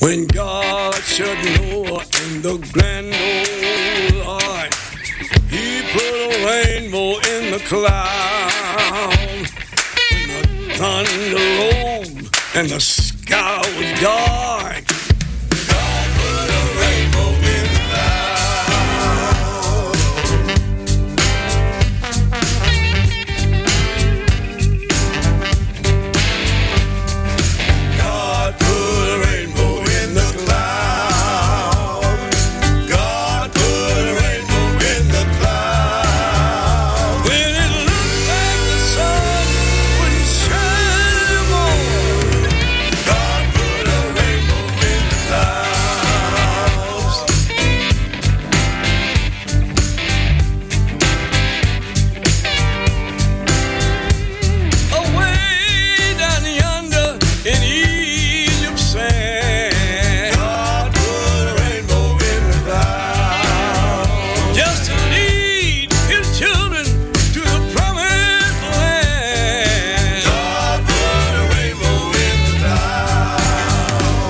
When God shut Noah in the grand old ark, He put a rainbow in the cloud. And the thunder rolled and the sky was dark. God put a rainbow in the God put a rainbow in the cloud. God put a rainbow in the cloud. When it looked like the sun wouldn't shine anymore, God put a rainbow in the clouds. Away down yonder in Egypt's sand, God put a rainbow in the clouds, just to lead His children to the promised land. God put a rainbow in the clouds.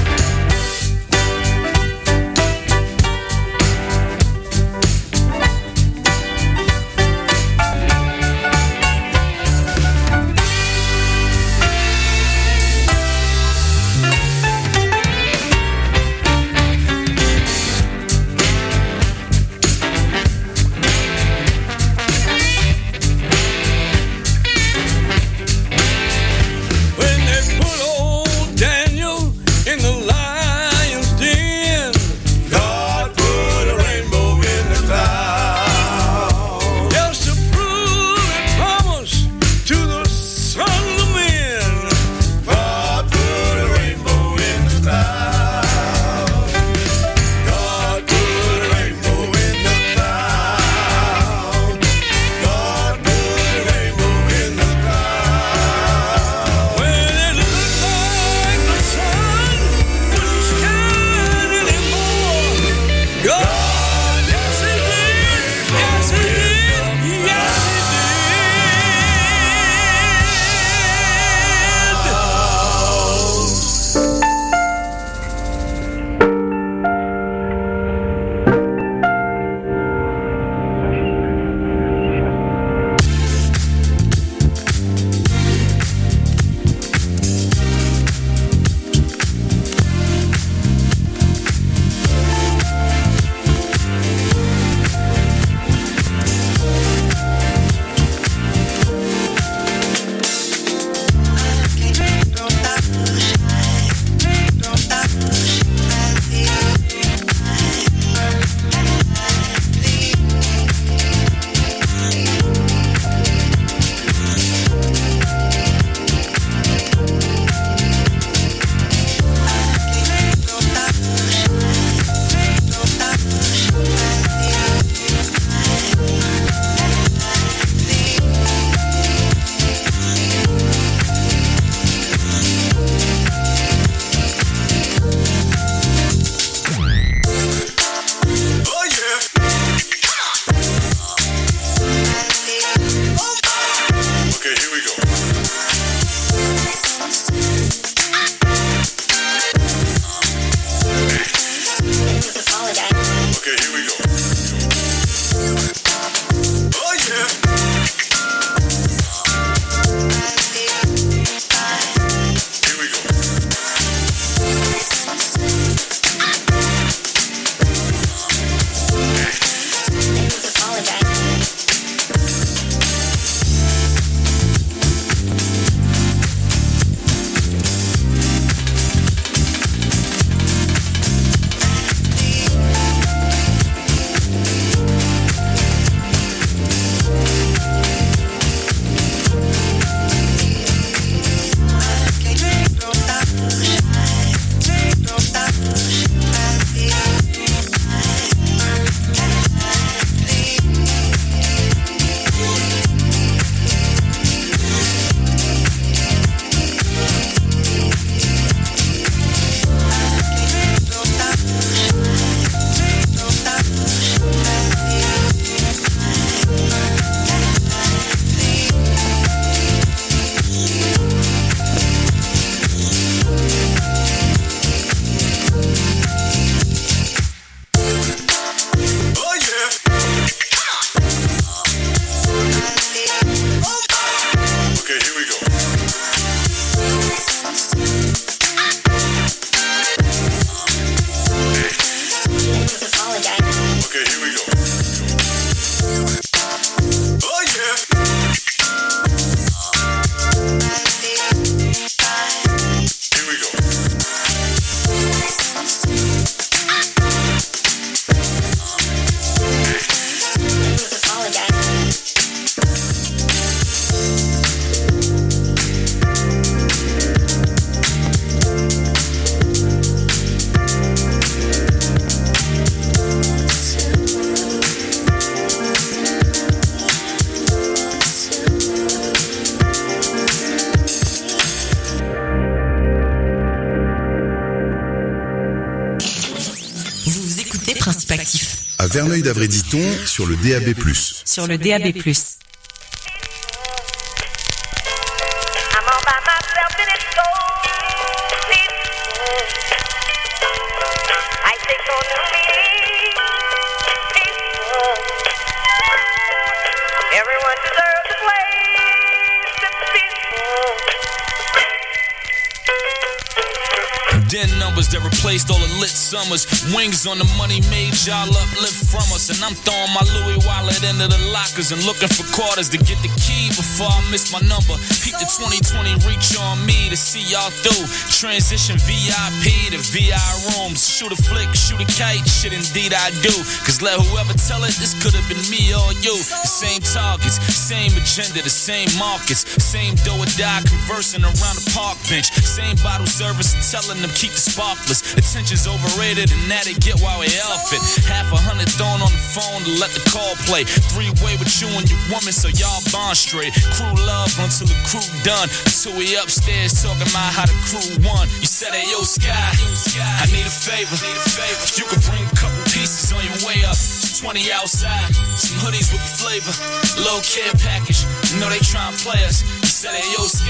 When they put old Daniel in the lion's den, God put a rainbow in the cloud, just to prove His promise to the sons of men. God put a rainbow in the cloud. God put a rainbow in the cloud. God put a rainbow in the cloud. When it looked like the sun wouldn't shine anymore, God, yes He did, yes He did, yes He rétrospectif. À Verneuil-d'Avray-Diton, sur le DAB+. Sur le DAB+. Den numbers that replaced all the lit summers. Wings on the money made y'all uplift from us. And I'm throwing my Louis wallet into the lockers and looking for quarters to get the key before I miss my number. Peep the 2020 reach on me to see y'all through. Transition VIP to VI rooms. Shoot a flick, shoot a kite, shit indeed I do. Cause let whoever tell it, this could have been me or you. The same targets, same agenda, the same markets. Same do or die conversing around the park bench. Same bottle service and telling them keep the sparklers. Attention's overrated and that they get while we outfit. $100 thrown on the phone to let the call play. 3-way with you and your woman so y'all bond straight. Crew love until the crew done. Until we upstairs talking about how the crew won. You said, hey, yo, Sky, I need a favor. If you could bring a couple pieces on your way up. 20 outside, some hoodies with the flavor. Low care package, you know they tryna play us. You said, hey, yo, Sky,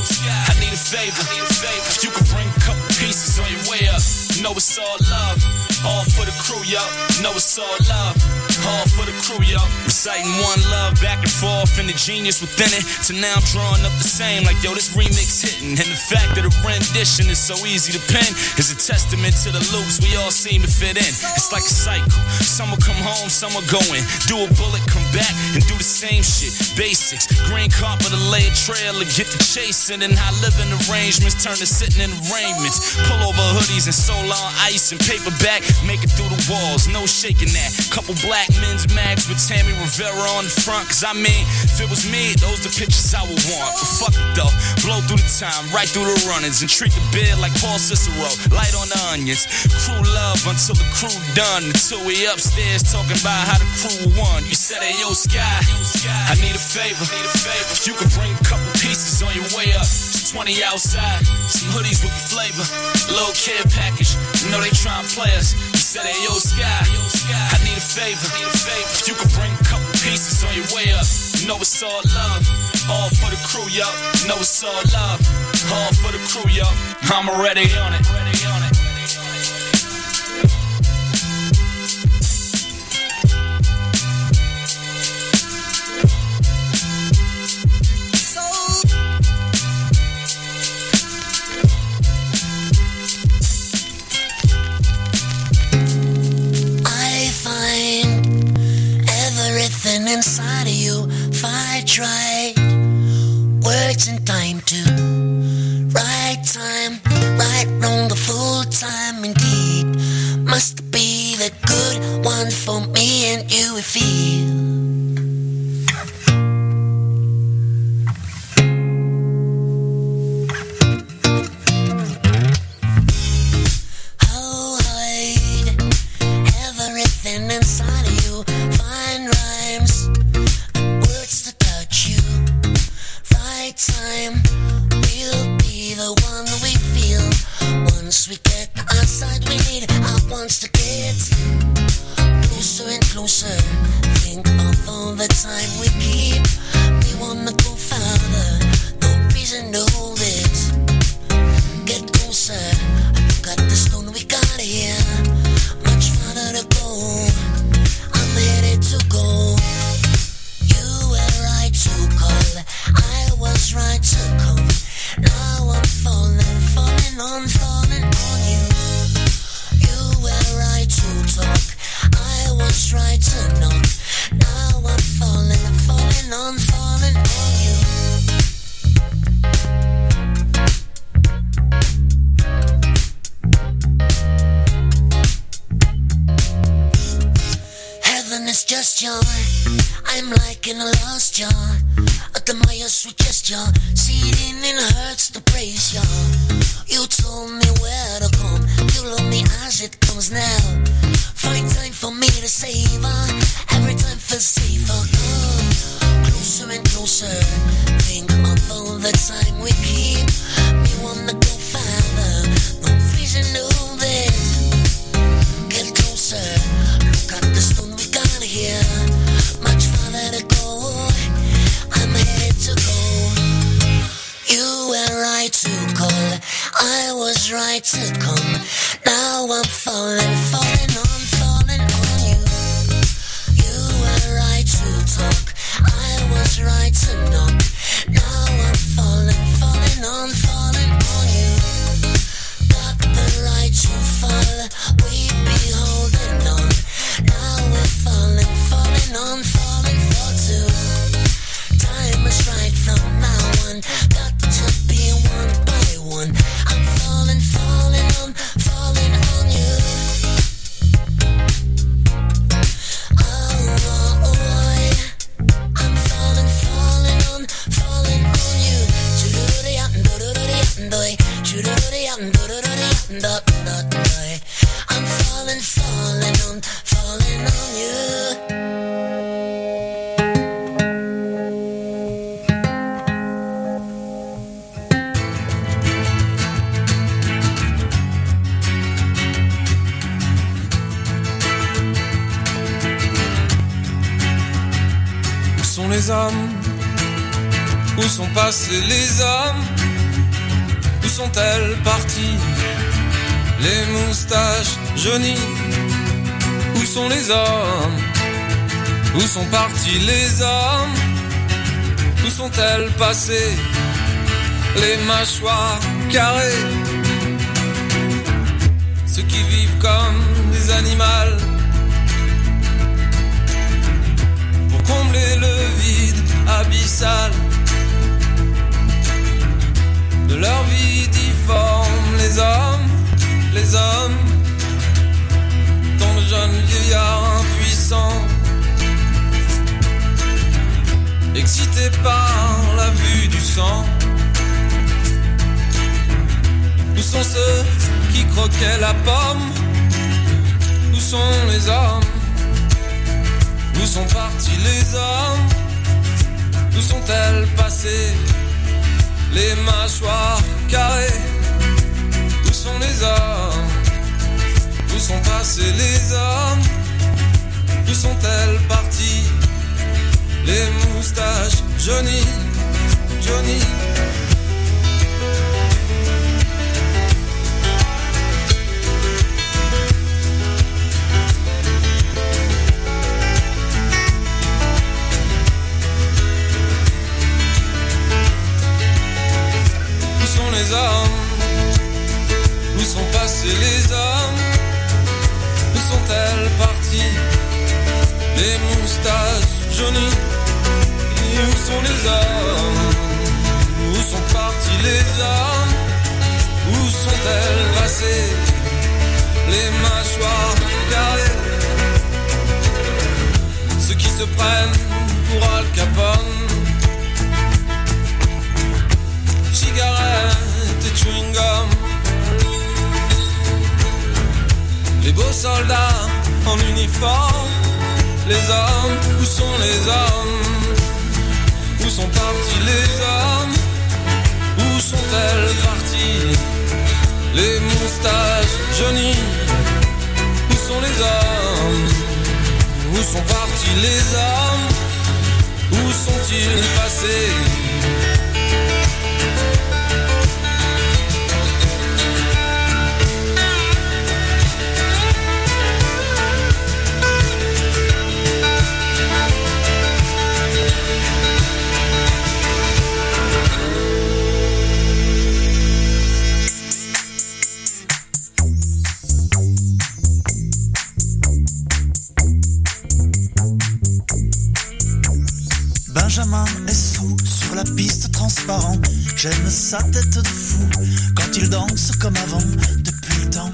I need a favor. If you could bring a couple pieces on your way up. You know it's all love, all for the crew, yo. You know it's all love, all for the crew, yo. Reciting one love back and forth and the genius within it. To now I'm drawing up the same like, yo, this remix hitting. And the fact that the rendition is so easy to pen is a testament to the loops we all seem to fit in. It's like a cycle. Some will come home, some will go in. Do a bullet, come back and do the same shit. Basics, green carpet to lay a trail to get the chasing. And how living arrangements turn to sitting in arraignments. Pull over hoodies and soul on ice and paperback. Make it through the walls, no shaking that. Couple black men's mags with Tammy Rivera on the front. Cause I mean, if it was me, those the pictures I would want. But fuck it though, blow through the time, right through the runnings. And treat the bed like Paul Cicero, light on the onions. Crew love until the crew done. Until we upstairs talking about how the crew won. You said, hey, yo, Sky, I need a favor. If you could bring a couple pieces on your way up. 20 outside, some hoodies with the flavor. Low care package, you know they tryna play us. You said, hey, yo, Sky, I need a favor. If you could bring a couple pieces on your way up. You know it's all love, all for the crew, yo. You know it's all love, all for the crew, yo. I'm already on it. Inside of you, fight right. Words in time to right time, right wrong the full time indeed. Must be the good one for me and you we feel. Get closer. was right to come. Now I'm falling, falling on you. You were right to talk. I was right to knock. Now I'm falling, falling on you. Got the right to fall. We be holding on. Now we're falling, falling on for two. Time is right from now on. Got to be one by one. I'm falling, falling on you. Oh, boy. I'm falling, falling on you. I'm falling, falling on you. Où sont les hommes? Où sont passés les hommes? Où sont-elles parties? Les moustaches jaunies. Où sont les hommes? Où sont partis les hommes? Où sont-elles passées? Les mâchoires carrées. Ceux qui vivent comme des animaux pour combler le vide abyssal de leur vie difforme. Les hommes, tant de jeunes vieillards impuissants, excités par la vue du sang. Où sont ceux qui croquaient la pomme? Où sont les hommes? Où sont partis les hommes? Où sont-elles passées? Les mâchoires carrées. Où sont les hommes? Où sont passés les hommes? Où sont-elles parties? Les moustaches jaunies. Où sont les hommes? Où sont passés les hommes? Où sont-elles parties? Les moustaches jaunies. Où sont les hommes? Où sont partis les hommes? Où sont-elles passées? Les mâchoires carrées. Ceux qui se prennent pour Al Capone. Cigarettes et chewing-gum. Les beaux soldats en uniforme. Les hommes, où sont les hommes? Où sont partis les hommes? Où sont-elles parties? Les moustaches jaunies. Où sont les hommes? Où sont partis les hommes? Où sont-ils passés? Benjamin est sous sur la piste transparent. J'aime sa tête de fou quand il danse comme avant. Depuis le temps.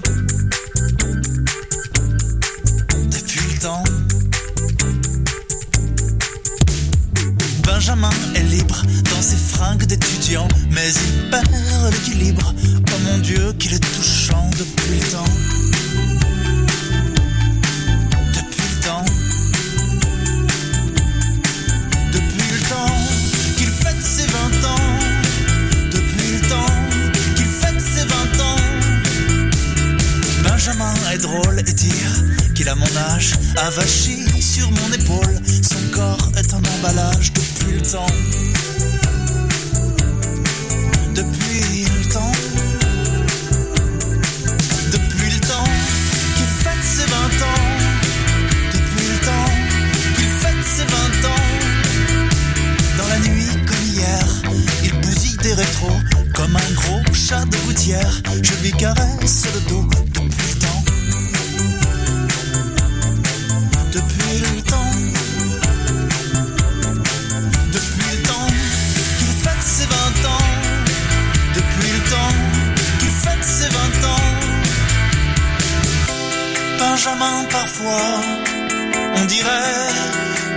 Benjamin est libre dans ses fringues d'étudiant, mais il perd l'équilibre. Oh mon Dieu, qu'il est touchant depuis le temps. Depuis le temps qu'il fête ses 20 ans. Depuis le temps qu'il fête ses 20 ans. Benjamin est drôle et dire qu'il a mon âge, avachi sur mon épaule. Son corps est un emballage depuis le temps. Depuis le temps.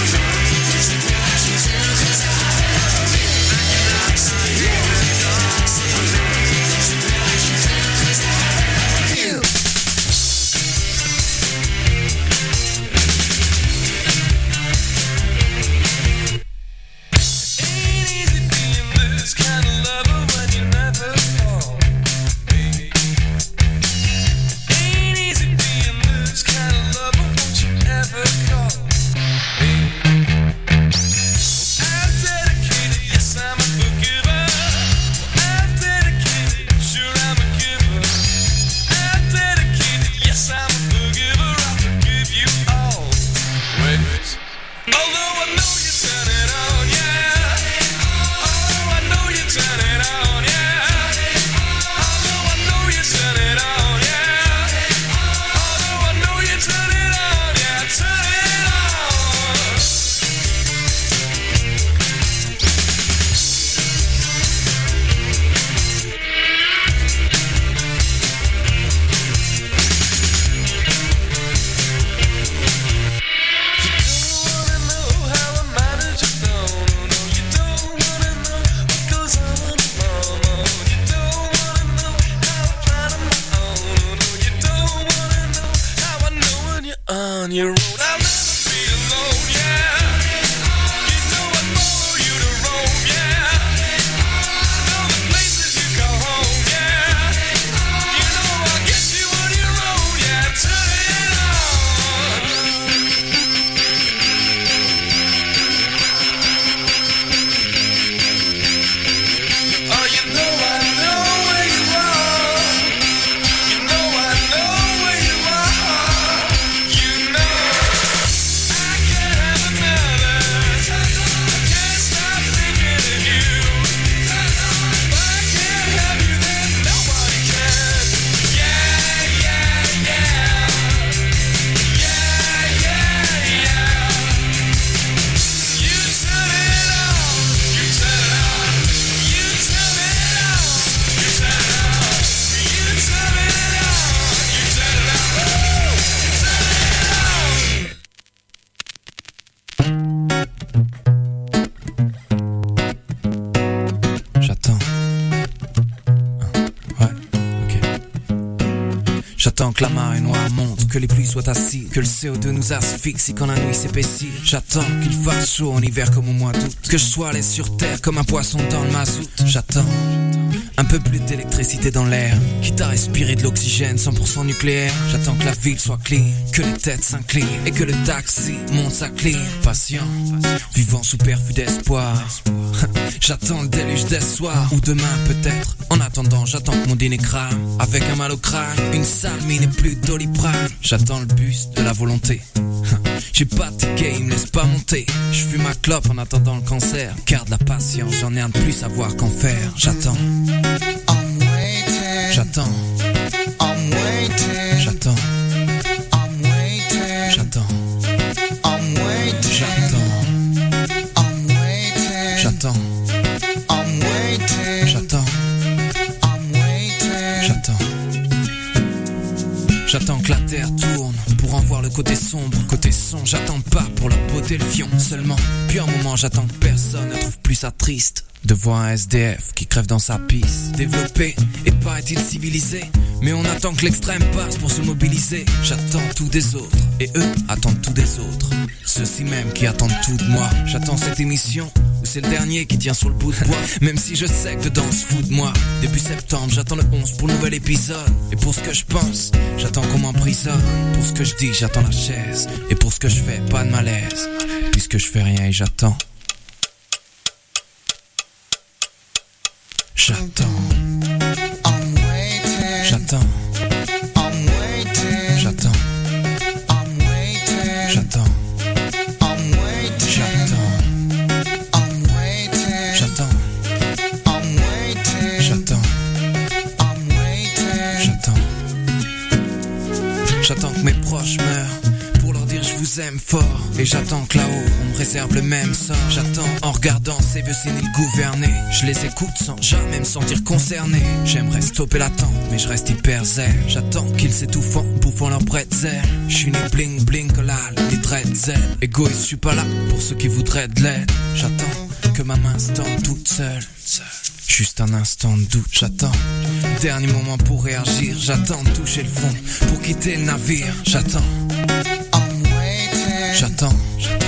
Don't treat me like you do, 'cause I love you. And I say, yeah. down your road. I'll never be alone, yeah. You know I'd follow you to Rome, yeah. All the places you call home, yeah. You know I'll get you on your own, yeah. Turn it on. Oh, you know I know where you are. You know I know where you are. You know I can't have another. I can't stop thinking of you. If I can't have you, then nobody can. Yeah, yeah, yeah. Yeah, yeah, yeah. You turn it on. You turn it on. You turn it on. You turn it on. You turn it on. You turn it on. Woo! Turn it on. J'attends. Ouais, ok. J'attends que la marée noire monte, que les pluies soient acides, que le CO2 nous asphyxie quand la nuit s'épaissit. J'attends qu'il fasse chaud en hiver comme au mois d'août, que je sois à l'aise sur terre comme un poisson dans le mazout. J'attends un peu plus d'électricité dans l'air, quitte à respirer de l'oxygène 100% nucléaire. J'attends que la ville soit clean, que les têtes s'inclinent et que le taxi monte sa clim. Patient, vivant sous perfus d'espoir. J'attends le déluge des soirs, ou demain peut-être. En attendant, j'attends que mon dîner crame, avec un mal au crâne, une sale mine et plus de Doliprane. J'attends le bus de la volonté. J'ai pas de ticket, il me laisse pas monter. Je fume ma clope en attendant le cancer. Garde la patience, j'en ai un de plus à savoir qu'en faire. J'attends. J'attends. J'attends. J'attends. J'attends. J'attends. J'attends. J'attends. J'attends que la terre tourne pour en voir le côté sombre. Côté son, j'attends pas pour leur botter le fion seulement. Puis un moment, j'attends que personne ne trouve plus ça triste de voir un SDF qui crève dans sa piste. Développé et paraît-il civilisé, mais on attend que l'extrême passe pour se mobiliser. J'attends tout des autres et eux attendent tout des autres. Ceux-ci même qui attendent tout de moi. J'attends cette émission où c'est le dernier qui tient sur le bout de bois. Même si je sais que dedans on se fout de moi. Début septembre, j'attends le 11 pour le nouvel épisode. Et pour ce que je pense, j'attends qu'on m'emprisonne. Pour ce que je dis, j'attends la chaise. Et pour ce que je fais, pas de malaise, puisque je fais rien et j'attends. J'attends. J'attends. J'attends. J'attends. J'attends que mes proches meurent pour leur dire je vous aime fort. Et j'attends que là-haut on me réserve le même sort. J'attends en regardant ces vieux séniles gouverner. Je les écoute sans jamais me sentir concerné. J'aimerais stopper l'attente mais je reste hyper zen. J'attends qu'ils s'étouffent en bouffant leur bretzel. J'suis né bling bling que là les dreadzel. Égoïste, j'suis pas là pour ceux qui voudraient de l'aide. J'attends que ma main se tende toute seule. Juste un instant de doute, j'attends. Dernier moment pour réagir, j'attends de toucher le fond pour quitter le navire. J'attends. J'attends.